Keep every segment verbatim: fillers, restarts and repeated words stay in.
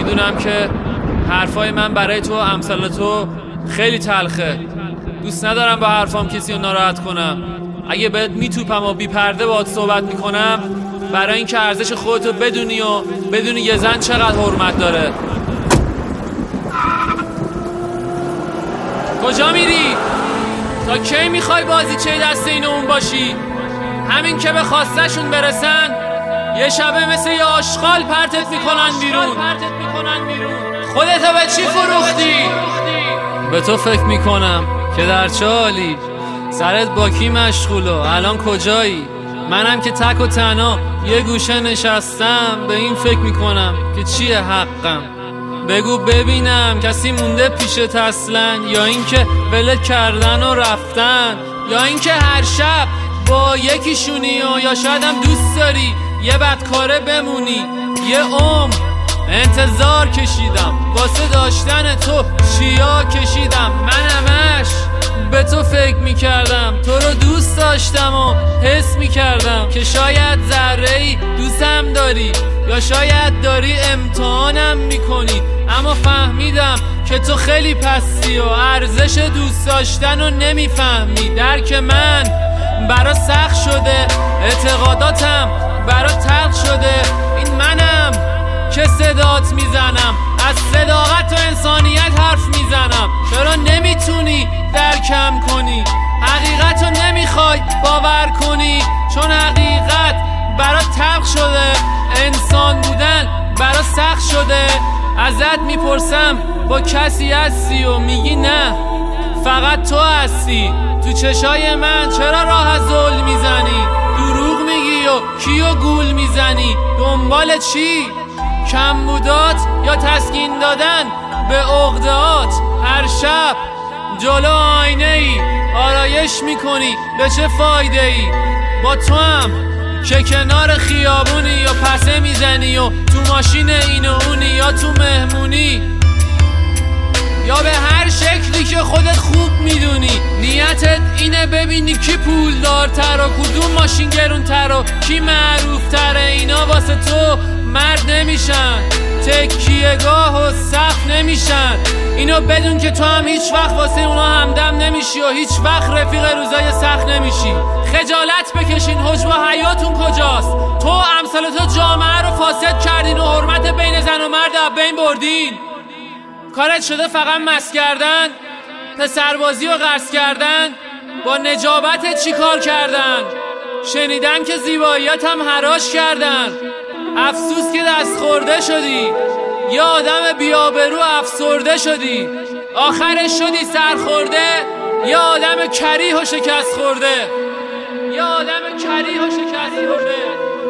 میدونم که حرفای من برای تو امثال تو خیلی تلخه. دوست ندارم با حرفام کسی رو ناراحت کنم. اگه بهت میتوپم و بی پرده باهات صحبت میکنم برای اینکه ارزش خودتو بدونی و بدونی یه زن چقدر حرمت داره. کجا میری؟ تا کی میخوای بازیچه دست این اون باشی؟ همین که به خواستشون برسن یه شبه مثل یه آشغال پرتت میکنن بیرون. خودتو به چی فروختی؟ به تو فکر میکنم که در چه حالی، سرت با کی مشغولو، الان کجایی؟ منم که تک و تنها یه گوشه نشستم به این فکر میکنم که چیه حقم. بگو ببینم کسی مونده پیشت اصلا، یا اینکه ولت کردن و رفتن، یا اینکه هر شب با یکیشونی و یا شایدم دوست داری یه بدکاره بمونی. یه عمر انتظار کشیدم واسه داشتن تو، چیا کشیدم من همش به تو فکر میکردم. تو رو دوست داشتم و حس میکردم که شاید ذره‌ای دوستم داری یا شاید داری امتحانم میکنی، اما فهمیدم که تو خیلی پستی و ارزش دوست داشتن رو نمیفهمی. درک من برا سخت شده، اعتقاداتم برا تلخ شده. این منم که صدات میزنم، از صداقت و انسانیت حرف میزنم. چرا نمیتونی درکم کنی؟ حقیقت رو نمیخوای باور کنی، چون حقیقت برا تلخ شده، انسان بودن برا سخت شده. ازت میپرسم با کسی هستی و میگی نه فقط تو هستی. تو چشای من چرا راه از ظلم میزنی؟ دروغ میگی و کیو گول میزنی؟ دنبال چی؟ کم بودات یا تسکین دادن به عقدهات؟ هر شب جلو آینه ای آرایش میکنی، به چه فایده ای؟ با تو هم که کنار خیابونی یا پسه میزنی و تو ماشین این و اونی یا تو مهمونی یا به هر شکلی که خودت خوب میدونی. نیتت اینه ببینی کی پول دارتر و کدوم ماشین گرونتر و کی معروف تره. اینا واسه تو مرد نمیشن، تکیهگاه و سقف نمیشن. اینو بدون که تو هم هیچ وقت واسه اونا همدم نمیشی و هیچ وقت رفیق روزای سخت نمیشی. خجالت بکشین، حجب حیاتون کجاست؟ تو امثال تو جامعه رو فاسد کردین و حرمت بین زن و مرد از بین بردین. کارت شده فقط مست کردن، پسربازی و قرض کردن. با نجابتت چی کار کردن؟ شنیدم که زیباییات هم حراش کردن. افسوس که دست خورده شدی، یا آدم بیابرو افسرده شدی. آخرش شدی سرخورده، یا آدم کریه و شکست خورده. یا آدم کریه و شکست خورده.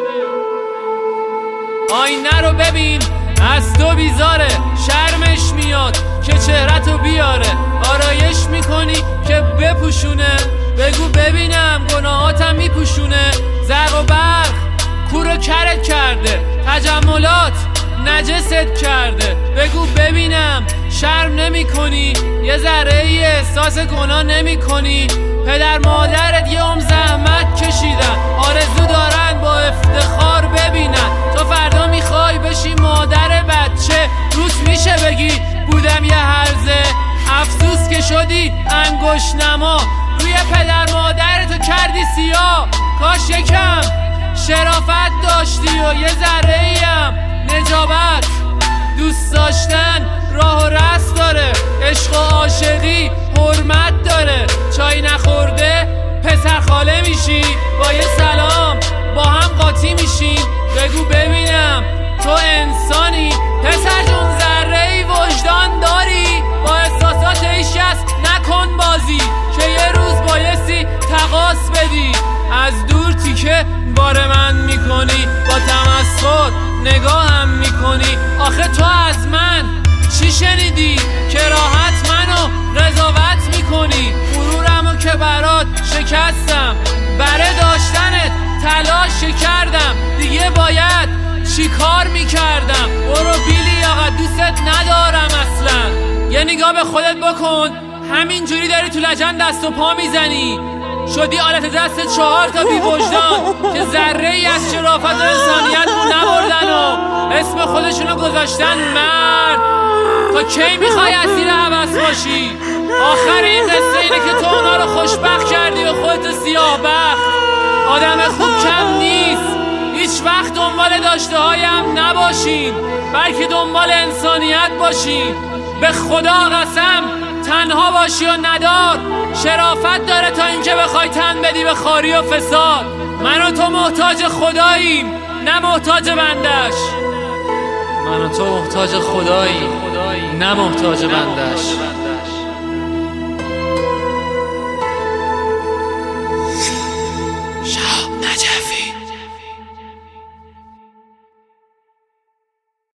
آینه رو ببین از تو بیزاره، شرمش میاد که چهرتو بیاره. آرایش میکنی که بپوشونه، بگو ببینم گناهاتم میپوشونه. زرق و برق کورو کرت کرده، تجملات نجست کرده. بگو ببینم شرم نمی کنی، یه ذره ای احساس گناه نمی کنی. پدر مادرت یه عمر زحمت کشیدن، آرزو دارن با افتخار ببینن. تو فردا میخوای بشی مادر بچه، روت میشه بگی بودم یه هرزه. افسوس که شدی انگشت نما، روی پدر مادرتو کردی سیاه. کاش یکم شرافت داشتی و یه ذره ایم نجابت. دوست داشتن راه و رست داره، عشق و عاشقی حرمت داره. چای نخورده پسر خاله میشی، با یه سلام با هم قاطی میشین. بگو ببینم تو انسانی پسر جون، ذره ای وجدان داری؟ با احساسات هیچکس نکن بازی، که یه روز بایستی تقاص بدی. از دور تیکه بار من میکنی، با تمسخر نگاهم میکنی. آخه تو از من چی شنیدی که راحت منو قضاوت میکنی؟ غرورمو که برات شکستم، بره داشتنت تلاش کردم. دیگه باید چی کار میکردم؟ برو بیلی آقا، دوستت ندارم اصلا. یه نگاه به خودت بکن، همینجوری داری تو لجن دست و پا میزنی. شدی آلت دست چهار تا بی وجدان که ذره ای از شرافت و انسانیت رو نبردن و اسم خودشونو گذاشتن مرد. تا کی میخوای اسیر هوس باشی؟ آخر این قصه اینه که تو اونا رو خوشبخت کردی و خودت سیاه بخت. آدم خوب کم نیست. هیچ وقت دنبال داشته هایم نباشین، بلکه دنبال انسانیت باشین. به خدا قسم تنها باشی و ندار شرافت داره تا اینکه بخوای تن بدی به خاری و فساد. من و تو محتاج خداییم، نه محتاج بندش. من و تو محتاج خداییم، نه محتاج بندش.